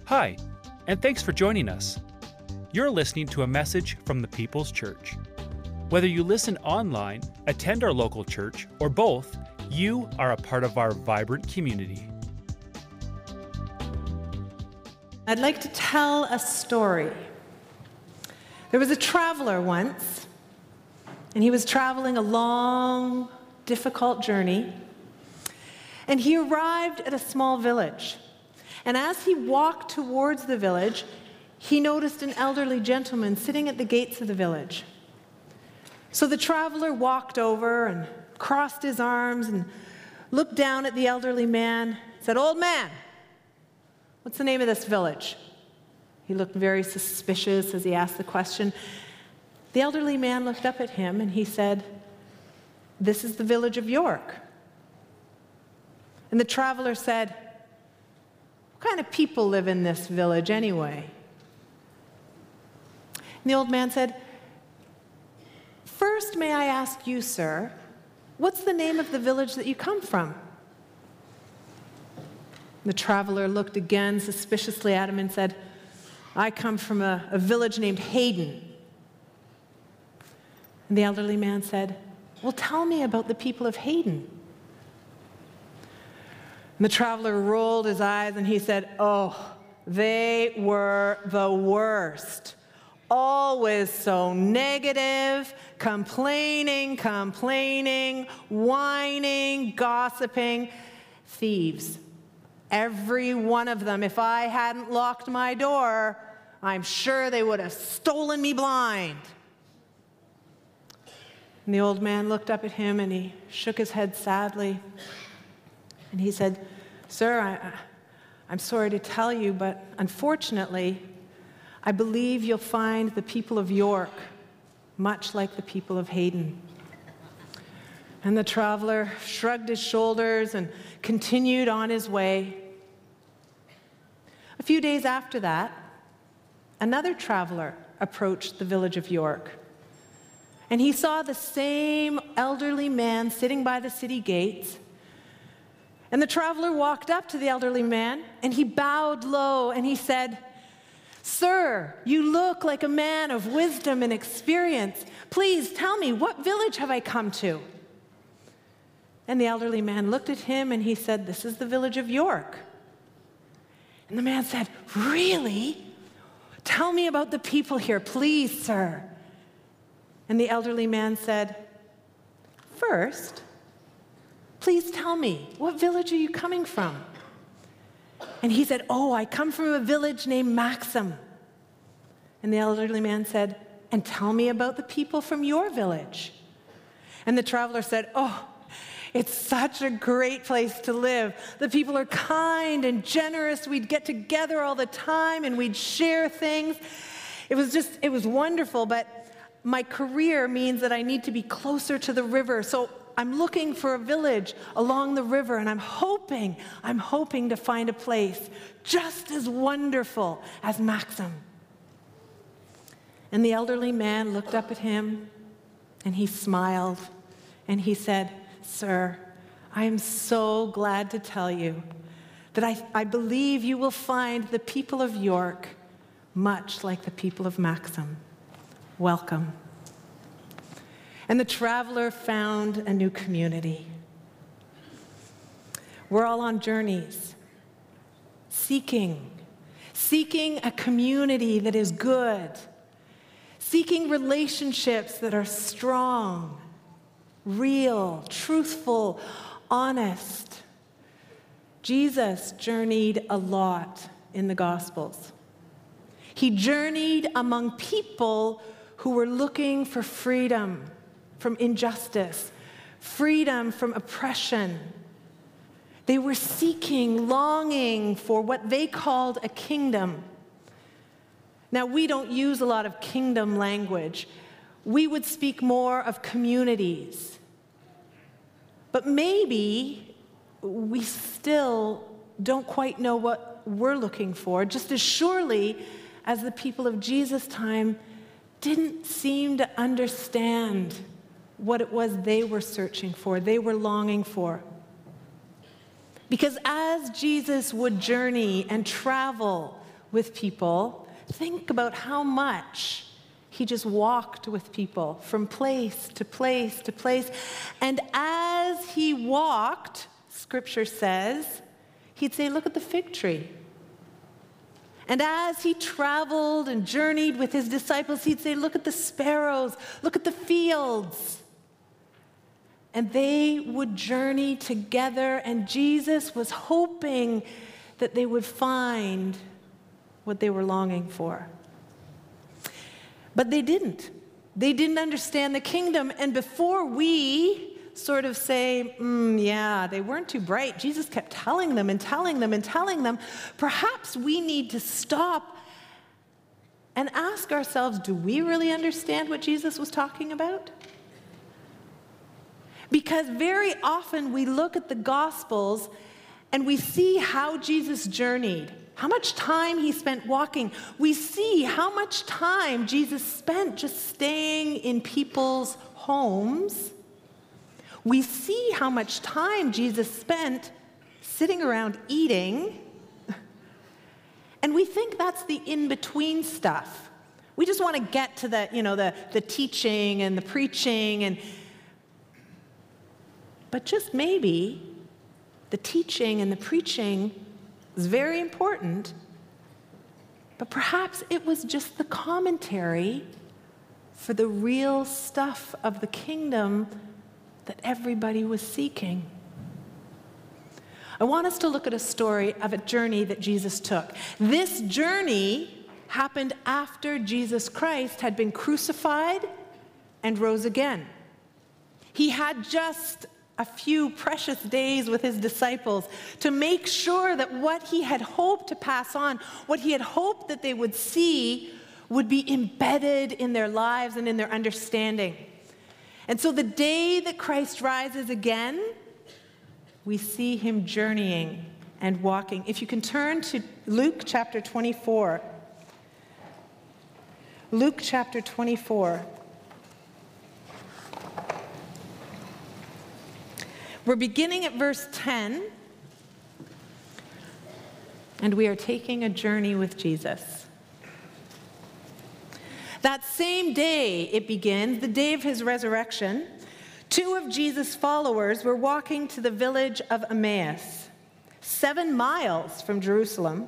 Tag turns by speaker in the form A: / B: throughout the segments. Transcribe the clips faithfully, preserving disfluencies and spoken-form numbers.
A: Hi, and thanks for joining us. You're listening to a message from the People's Church. Whether you listen online, attend our local church, or both, you are a part of our vibrant community.
B: I'd like to tell a story. There was a traveler once, and he was traveling a long, difficult journey, and he arrived at a small village. And as he walked towards the village, he noticed an elderly gentleman sitting at the gates of the village. So the traveler walked over and crossed his arms and looked down at the elderly man and said, "Old man, what's the name of this village?" He looked very suspicious as he asked the question. The elderly man looked up at him and he said, "This is the village of York." And the traveler said, "What kind of people live in this village anyway?" And the old man said, "First, may I ask you, sir, what's the name of the village that you come from?" The traveler looked again suspiciously at him and said, "I come from a, a village named Hayden." And the elderly man said, "Well, tell me about the people of Hayden." And the traveler rolled his eyes and he said, "Oh, they were the worst. Always so negative, complaining, complaining, whining, gossiping, thieves. Every one of them, if I hadn't locked my door, I'm sure they would have stolen me blind." And the old man looked up at him and he shook his head sadly. And he said, "Sir, I, I'm sorry to tell you, but unfortunately, I believe you'll find the people of York much like the people of Hayden." And the traveler shrugged his shoulders and continued on his way. A few days after that, another traveler approached the village of York. And he saw the same elderly man sitting by the city gates. And the traveler walked up to the elderly man and he bowed low and he said, "Sir, you look like a man of wisdom and experience. Please tell me, what village have I come to?" And the elderly man looked at him and he said, "This is the village of York." And the man said, "Really? Tell me about the people here, please, sir." And the elderly man said, "First, please tell me, what village are you coming from?" And he said, "Oh, I come from a village named Maxim." And the elderly man said, "And tell me about the people from your village." And the traveler said, "Oh, it's such a great place to live. The people are kind and generous. We'd get together all the time and we'd share things. It was just, it was wonderful, but my career means that I need to be closer to the river. So I'm looking for a village along the river, and I'm hoping, I'm hoping to find a place just as wonderful as Maxim." And the elderly man looked up at him, and he smiled, and he said, "Sir, I am so glad to tell you that I, I believe you will find the people of York much like the people of Maxim. Welcome." And the traveler found a new community. We're all on journeys, seeking, seeking a community that is good, seeking relationships that are strong, real, truthful, honest. Jesus journeyed a lot in the Gospels. He journeyed among people who were looking for freedom from injustice, freedom from oppression. They were seeking, longing for what they called a kingdom. Now, we don't use a lot of kingdom language. We would speak more of communities. But maybe we still don't quite know what we're looking for, just as surely as the people of Jesus' time didn't seem to understand what it was they were searching for, they were longing for. Because as Jesus would journey and travel with people. Think about how much he just walked with people from place to place to place. And as he walked, Scripture says, he'd say, look at the fig tree. And as he traveled and journeyed with his disciples, he'd say, look at the sparrows, look at the fields. And they would journey together, and Jesus was hoping that they would find what they were longing for. But they didn't. They didn't understand the kingdom, and before we sort of say, mm, yeah, they weren't too bright. Jesus kept telling them and telling them and telling them. Perhaps we need to stop and ask ourselves, do we really understand what Jesus was talking about? Because very often we look at the Gospels and we see how Jesus journeyed, how much time he spent walking. We see how much time Jesus spent just staying in people's homes. We see how much time Jesus spent sitting around eating, and we think that's the in-between stuff. We just want to get to the, you know, the, the teaching and the preaching, and but just maybe the teaching and the preaching is very important, but perhaps it was just the commentary for the real stuff of the kingdom that everybody was seeking. I want us to look at a story of a journey that Jesus took. This journey happened after Jesus Christ had been crucified and rose again. He had just a few precious days with his disciples to make sure that what he had hoped to pass on, what he had hoped that they would see, would be embedded in their lives and in their understanding. And so the day that Christ rises again, we see him journeying and walking. If you can turn to Luke chapter twenty-four. Luke chapter twenty-four. We're beginning at verse ten, and we are taking a journey with Jesus. That same day, it begins, the day of his resurrection, two of Jesus' followers were walking to the village of Emmaus, seven miles from Jerusalem.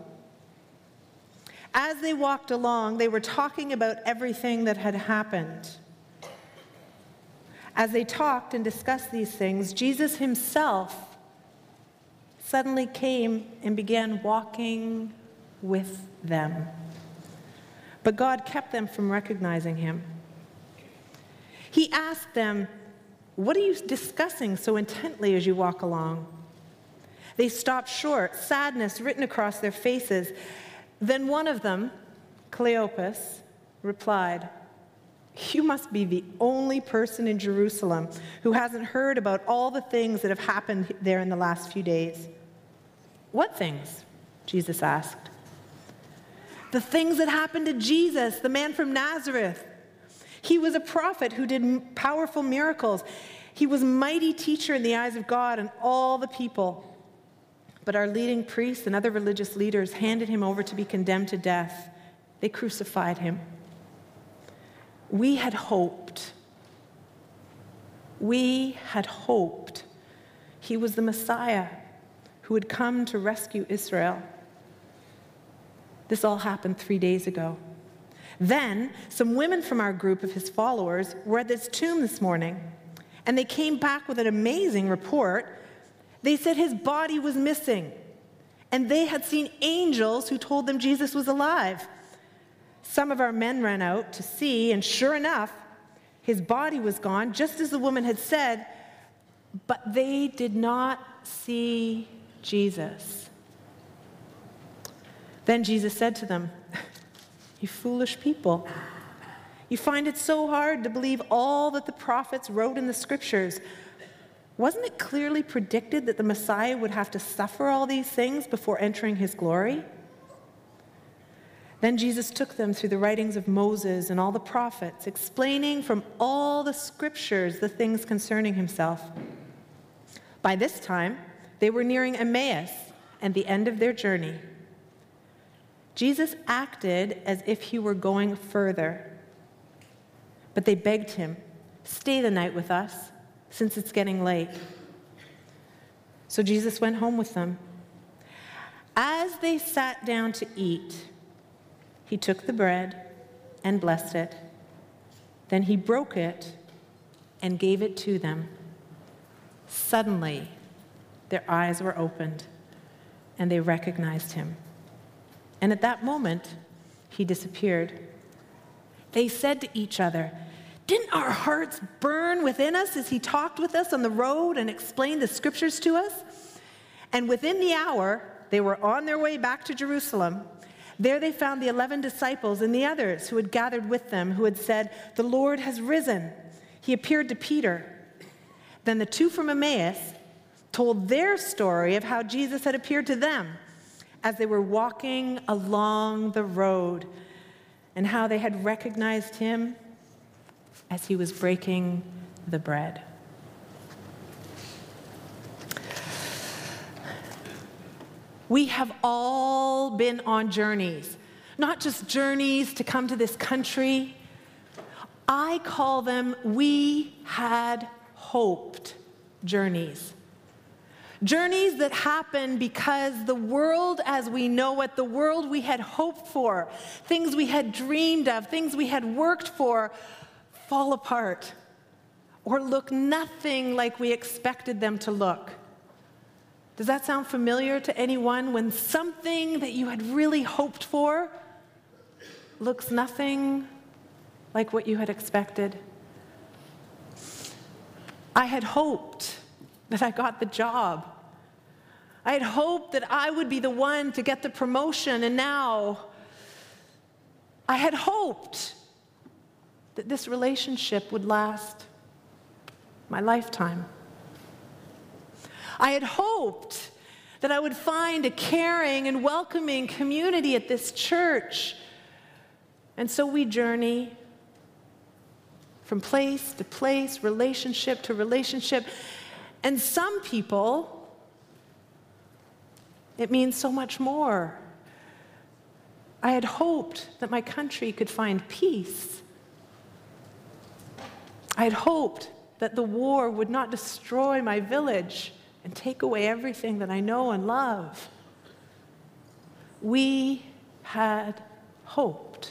B: As they walked along, they were talking about everything that had happened. As they talked and discussed these things, Jesus himself suddenly came and began walking with them. But God kept them from recognizing him. He asked them, "What are you discussing so intently as you walk along?" They stopped short, sadness written across their faces. Then one of them, Cleopas, replied, "You must be the only person in Jerusalem who hasn't heard about all the things that have happened there in the last few days." "What things?" Jesus asked. "The things that happened to Jesus, the man from Nazareth. He was a prophet who did powerful miracles. He was a mighty teacher in the eyes of God and all the people. But our leading priests and other religious leaders handed him over to be condemned to death. They crucified him. We had hoped. We had hoped he was the Messiah who would come to rescue Israel. This all happened three days ago. Then, some women from our group of his followers were at this tomb this morning, and they came back with an amazing report. They said his body was missing, and they had seen angels who told them Jesus was alive. Some of our men ran out to see, and sure enough, his body was gone, just as the woman had said, but they did not see Jesus." Then Jesus said to them, "You foolish people, you find it so hard to believe all that the prophets wrote in the scriptures. Wasn't it clearly predicted that the Messiah would have to suffer all these things before entering his glory?" Then Jesus took them through the writings of Moses and all the prophets, explaining from all the scriptures the things concerning himself. By this time, they were nearing Emmaus and the end of their journey. Jesus acted as if he were going further, but they begged him, "Stay the night with us, since it's getting late." So Jesus went home with them. As they sat down to eat, he took the bread and blessed it. Then he broke it and gave it to them. Suddenly, their eyes were opened, and they recognized him. And at that moment, he disappeared. They said to each other, "Didn't our hearts burn within us as he talked with us on the road and explained the scriptures to us?" And within the hour, they were on their way back to Jerusalem. There they found the eleven disciples and the others who had gathered with them, who had said, "The Lord has risen. He appeared to Peter." Then the two from Emmaus told their story of how Jesus had appeared to them as they were walking along the road, and how they had recognized him as he was breaking the bread. We have all been on journeys, not just journeys to come to this country. I call them "we had hoped" journeys. Journeys that happen because the world as we know it, the world we had hoped for, things we had dreamed of, things we had worked for, fall apart or look nothing like we expected them to look. Does that sound familiar to anyone, when something that you had really hoped for looks nothing like what you had expected? I had hoped that I got the job. I had hoped that I would be the one to get the promotion, and now I had hoped that this relationship would last my lifetime. I had hoped that I would find a caring and welcoming community at this church. And so we journey from place to place, relationship to relationship. And some people, it means so much more. I had hoped that my country could find peace. I had hoped that the war would not destroy my village and take away everything that I know and love. We had hoped.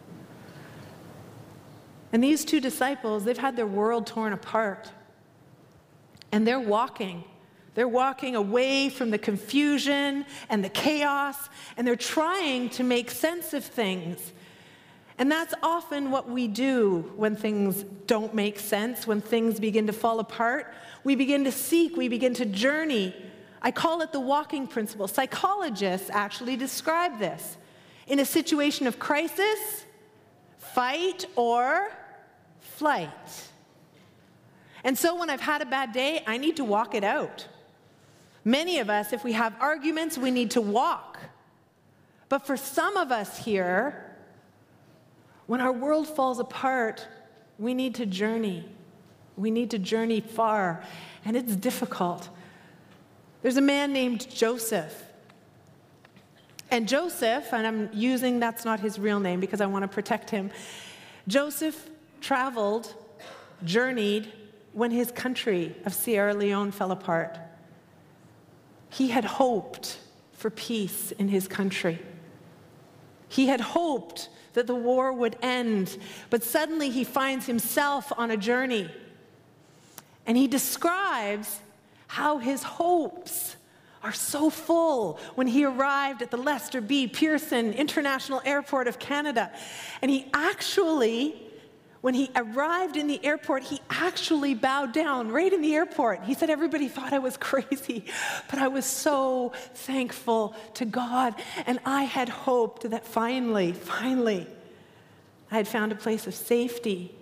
B: And these two disciples, they've had their world torn apart. And they're walking. They're walking away from the confusion and the chaos, and they're trying to make sense of things. And that's often what we do when things don't make sense, when things begin to fall apart. We begin to seek, we begin to journey. I call it the walking principle. Psychologists actually describe this. In a situation of crisis, fight or flight. And so when I've had a bad day, I need to walk it out. Many of us, if we have arguments, we need to walk. But for some of us here, when our world falls apart, we need to journey. We need to journey far, and it's difficult. There's a man named Joseph. And Joseph, and I'm using, that's not his real name because I want to protect him. Joseph traveled, journeyed, when his country of Sierra Leone fell apart. He had hoped for peace in his country. He had hoped that the war would end, but suddenly he finds himself on a journey. And he describes how his hopes are so full when he arrived at the Lester B. Pearson International Airport of Canada. And he actually, when he arrived in the airport, he actually bowed down right in the airport. He said, "Everybody thought I was crazy, but I was so thankful to God. And I had hoped that finally, finally, I had found a place of safety."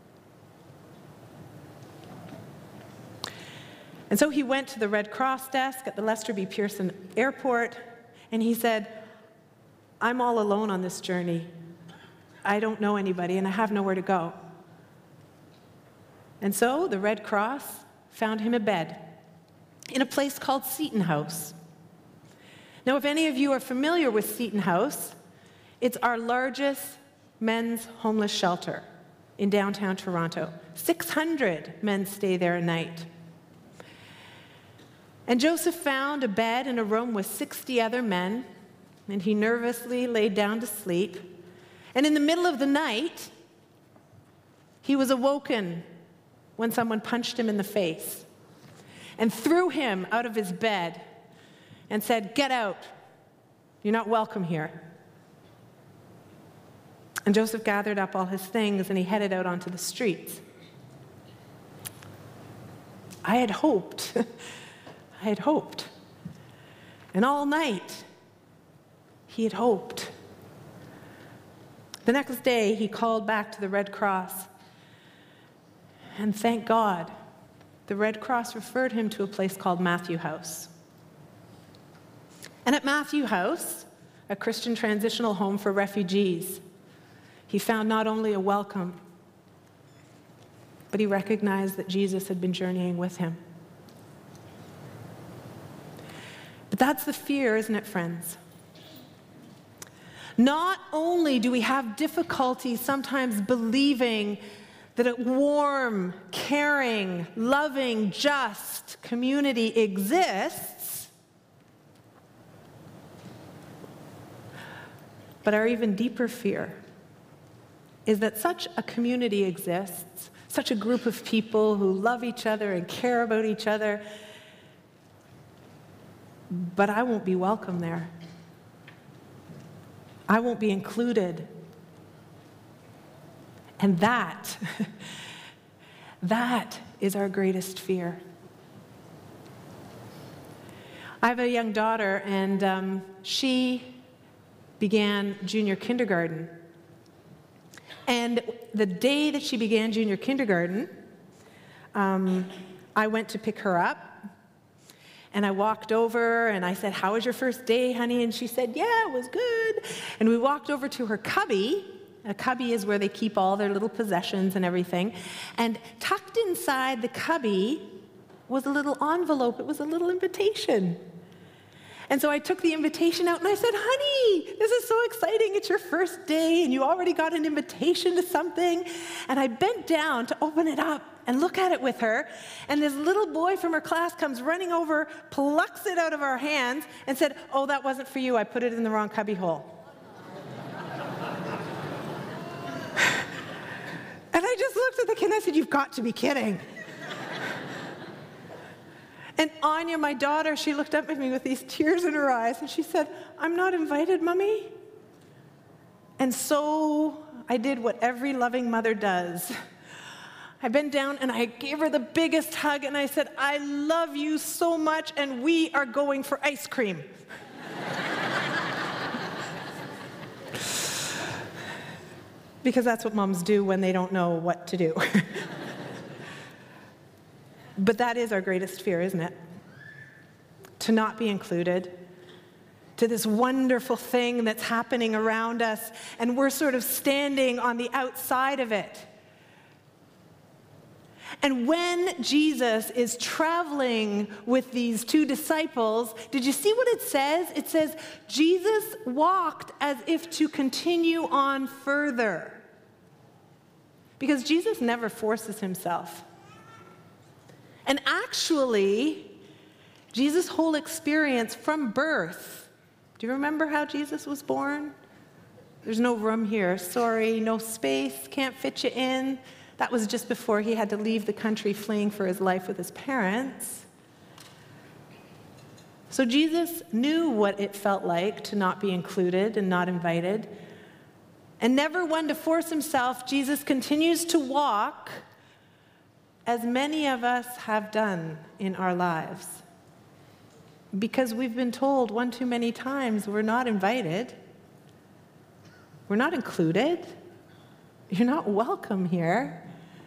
B: And so he went to the Red Cross desk at the Lester B. Pearson Airport, and he said, "I'm all alone on this journey. I don't know anybody, and I have nowhere to go." And so the Red Cross found him a bed in a place called Seton House. Now, if any of you are familiar with Seton House, It's our largest men's homeless shelter in downtown Toronto. six hundred men stay there a night. And Joseph found a bed in a room with sixty other men, and he nervously laid down to sleep. And in the middle of the night, he was awoken when someone punched him in the face and threw him out of his bed and said, "Get out. You're not welcome here." And Joseph gathered up all his things and he headed out onto the streets. I had hoped, I had hoped. And all night, he had hoped. The next day, he called back to the Red Cross. And thank God, the Red Cross referred him to a place called Matthew House. And at Matthew House, a Christian transitional home for refugees, he found not only a welcome, but he recognized that Jesus had been journeying with him. But that's the fear, isn't it, friends? Not only do we have difficulty sometimes believing that a warm, caring, loving, just community exists, but our even deeper fear is that such a community exists, such a group of people who love each other and care about each other, but I won't be welcome there. I won't be included. And that, that is our greatest fear. I have a young daughter, and um, she began junior kindergarten. And the day that she began junior kindergarten, um, I went to pick her up. And I walked over and I said, "How was your first day, honey?" And she said, "Yeah, it was good." And we walked over to her cubby. A cubby is where they keep all their little possessions and everything. And tucked inside the cubby was a little envelope. It was a little invitation. And so I took the invitation out and I said, "Honey, this is so exciting. It's your first day and you already got an invitation to something." And I bent down to open it up and look at it with her. And this little boy from her class comes running over, plucks it out of our hands and said, "Oh, that wasn't for you. I put it in the wrong cubby hole." And I just looked at the kid and I said, "You've got to be kidding." And Anya, my daughter, she looked up at me with these tears in her eyes and she said, "I'm not invited, Mommy." And so I did what every loving mother does. I bent down and I gave her the biggest hug and I said, "I love you so much and we are going for ice cream." Because that's what moms do when they don't know what to do. But that is our greatest fear, isn't it? To not be included, to this wonderful thing that's happening around us, and we're sort of standing on the outside of it. And when Jesus is traveling with these two disciples, did you see what it says? It says, Jesus walked as if to continue on further. Because Jesus never forces himself. And actually, Jesus' whole experience from birth, do you remember how Jesus was born? There's no room here. Sorry, no space, can't fit you in. That was just before he had to leave the country fleeing for his life with his parents. So Jesus knew what it felt like to not be included and not invited. And never one to force himself, Jesus continues to walk as many of us have done in our lives. Because we've been told one too many times we're not invited. We're not included. You're not welcome here.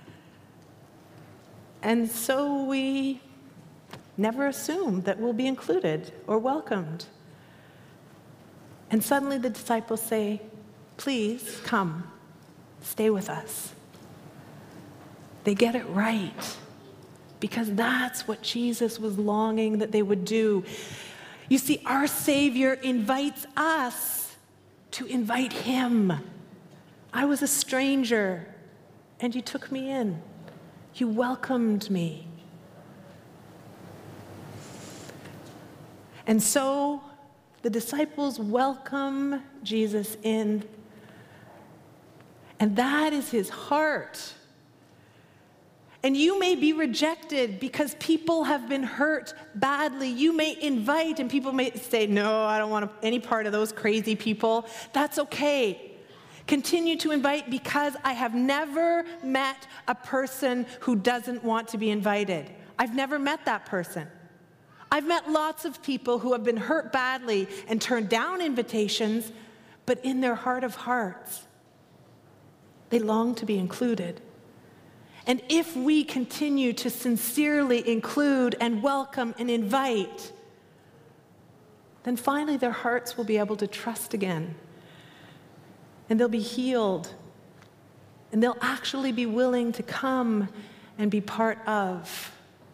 B: And so we never assume that we'll be included or welcomed. And suddenly the disciples say, "Please come, stay with us." They get it right because that's what Jesus was longing that they would do. You see, our Savior invites us to invite him. I was a stranger, and you took me in. You welcomed me. And so the disciples welcome Jesus in, and that is his heart. And you may be rejected because people have been hurt badly. You may invite, and people may say, no, I don't want any part of those crazy people. That's okay. Continue to invite, because I have never met a person who doesn't want to be invited. I've never met that person. I've met lots of people who have been hurt badly and turned down invitations, but in their heart of hearts, they long to be included. And if we continue to sincerely include and welcome and invite, then finally their hearts will be able to trust again. And they'll be healed. And they'll actually be willing to come and be part of.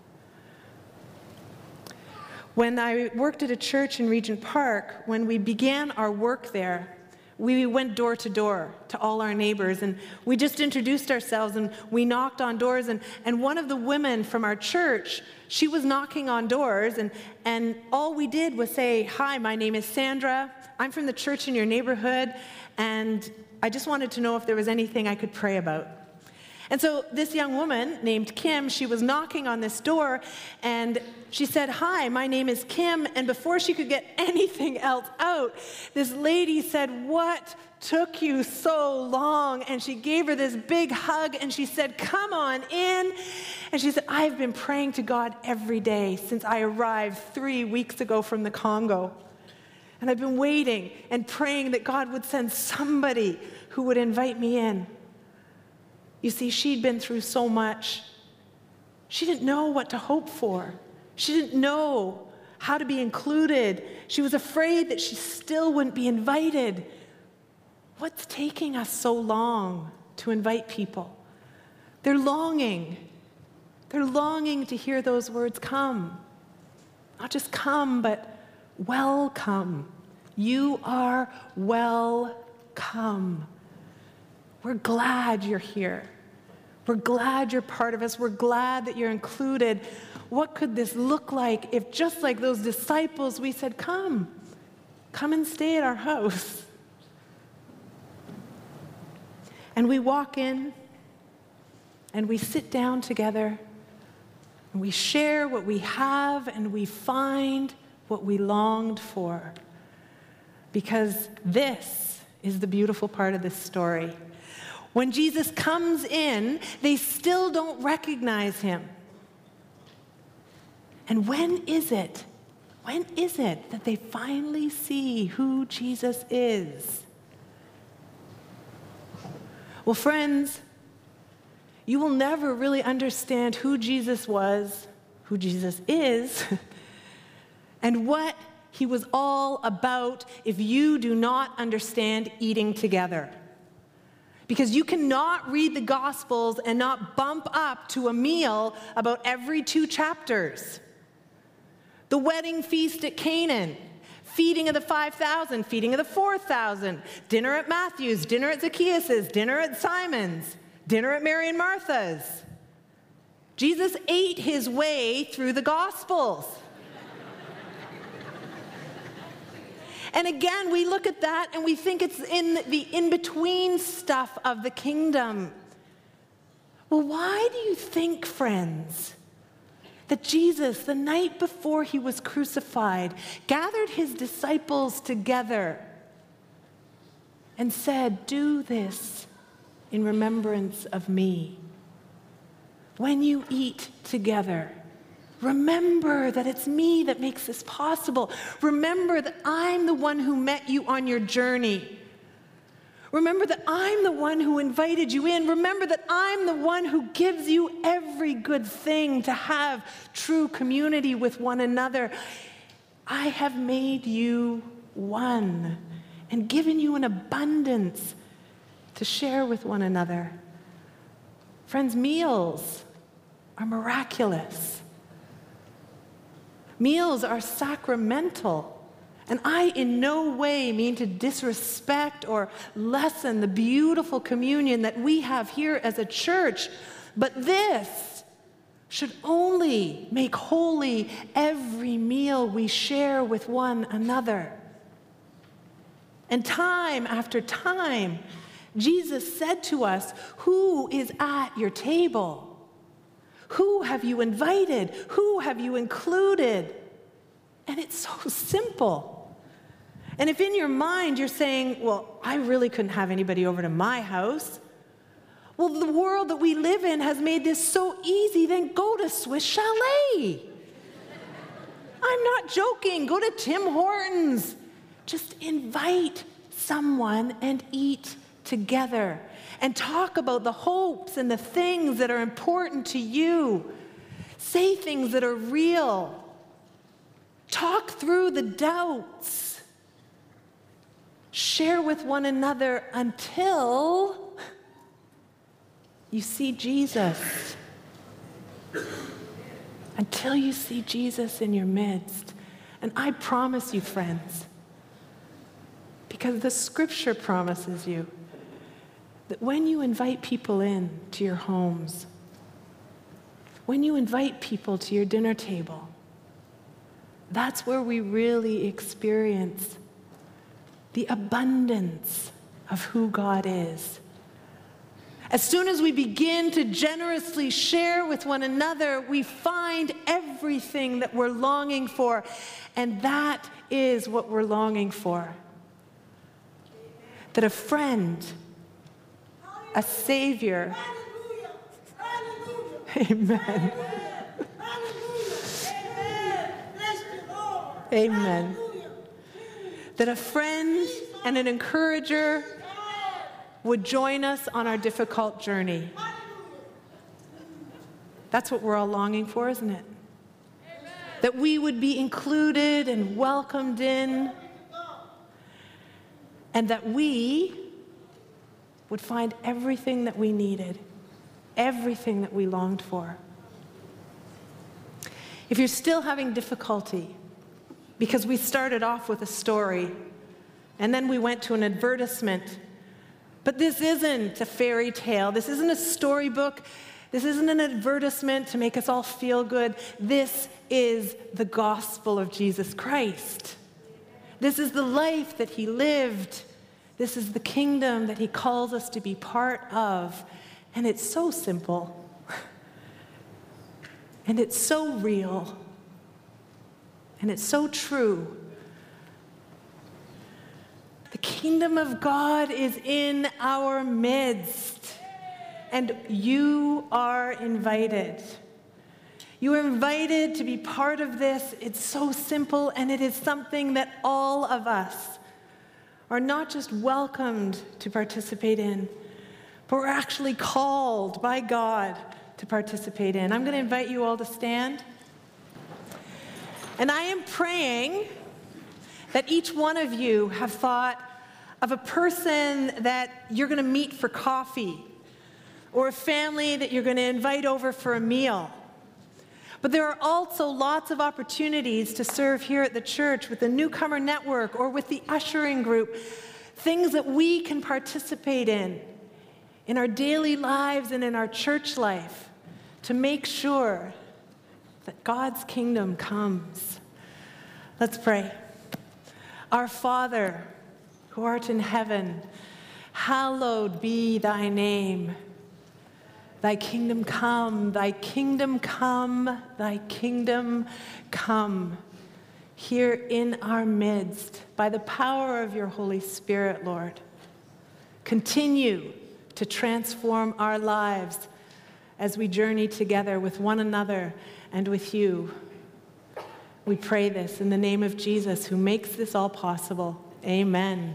B: When I worked at a church in Regent Park, when we began our work there, we went door to door to all our neighbors, and we just introduced ourselves, and we knocked on doors, and, and one of the women from our church, she was knocking on doors, and, and all we did was say, hi, my name is Sandra, I'm from the church in your neighborhood, and I just wanted to know if there was anything I could pray about. And so this young woman named Kim, she was knocking on this door, and she said, hi, my name is Kim. And before she could get anything else out, this lady said, what took you so long? And she gave her this big hug, and she said, come on in. And she said, I've been praying to God every day since I arrived three weeks ago from the Congo. And I've been waiting and praying that God would send somebody who would invite me in. You see, she'd been through so much. She didn't know what to hope for. She didn't know how to be included. She was afraid that she still wouldn't be invited. What's taking us so long to invite people? They're longing. They're longing to hear those words, come. Not just come, but welcome. You are welcome. We're glad you're here. We're glad you're part of us. We're glad that you're included. What could this look like if, just like those disciples, we said, come, come and stay at our house? And we walk in, and we sit down together, and we share what we have, and we find what we longed for. Because this is the beautiful part of this story. When Jesus comes in, they still don't recognize him. And when is it, when is it that they finally see who Jesus is? Well, friends, you will never really understand who Jesus was, who Jesus is, and what he was all about if you do not understand eating together. Because you cannot read the Gospels and not bump up to a meal about every two chapters. The wedding feast at Canaan, feeding of the five thousand, feeding of the four thousand, dinner at Matthew's, dinner at Zacchaeus', dinner at Simon's, dinner at Mary and Martha's. Jesus ate his way through the Gospels. And again, we look at that and we think it's in the in-between stuff of the kingdom. Well, why do you think, friends, that Jesus, the night before he was crucified, gathered his disciples together and said, do this in remembrance of me? When you eat together, remember that it's me that makes this possible. Remember that I'm the one who met you on your journey. Remember that I'm the one who invited you in. Remember that I'm the one who gives you every good thing to have true community with one another. I have made you one and given you an abundance to share with one another. Friends, meals are miraculous. Meals are sacramental. And I in no way mean to disrespect or lessen the beautiful communion that we have here as a church, but this should only make holy every meal we share with one another. And time after time, Jesus said to us, who is at your table? Who have you invited? Who have you included? And it's so simple. And if in your mind you're saying, well, I really couldn't have anybody over to my house. Well, the world that we live in has made this so easy, then go to Swiss Chalet. I'm not joking. Go to Tim Hortons. Just invite someone and eat together and talk about the hopes and the things that are important to you. Say things that are real. Talk through the doubts. Share with one another until you see Jesus. Until you see Jesus in your midst. And I promise you, friends, because the scripture promises you that when you invite people in to your homes, when you invite people to your dinner table, that's where we really experience the abundance of who God is. As soon as we begin to generously share with one another, we find everything that we're longing for, and that is what we're longing for. That a friend, a Savior, Amen. Amen. That a friend and an encourager would join us on our difficult journey. That's what we're all longing for, isn't it? That we would be included and welcomed in, and that we would find everything that we needed, everything that we longed for. If you're still having difficulty, because we started off with a story, and then we went to an advertisement. But this isn't a fairy tale. This isn't a storybook. This isn't an advertisement to make us all feel good. This is the gospel of Jesus Christ. This is the life that he lived. This is the kingdom that he calls us to be part of. And it's so simple. And it's so real. And it's so true. The kingdom of God is in our midst, and you are invited. You are invited to be part of this. It's so simple, and it is something that all of us are not just welcomed to participate in, but we're actually called by God to participate in. I'm going to invite you all to stand. And I am praying that each one of you have thought of a person that you're going to meet for coffee, or a family that you're going to invite over for a meal. But there are also lots of opportunities to serve here at the church with the Newcomer Network or with the ushering group, things that we can participate in, in our daily lives and in our church life, to make sure that God's kingdom comes. Let's pray. Our Father, who art in heaven, hallowed be thy name. Thy kingdom come, thy kingdom come, thy kingdom come. Here in our midst, by the power of your Holy Spirit, Lord. Continue to transform our lives as we journey together with one another and with you. We pray this in the name of Jesus, who makes this all possible. Amen.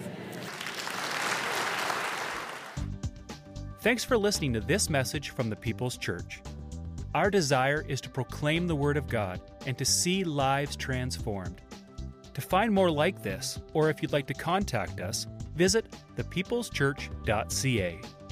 A: Thanks for listening to this message from the People's Church. Our desire is to proclaim the Word of God and to see lives transformed. To find more like this, or if you'd like to contact us, visit the peoples church dot c a.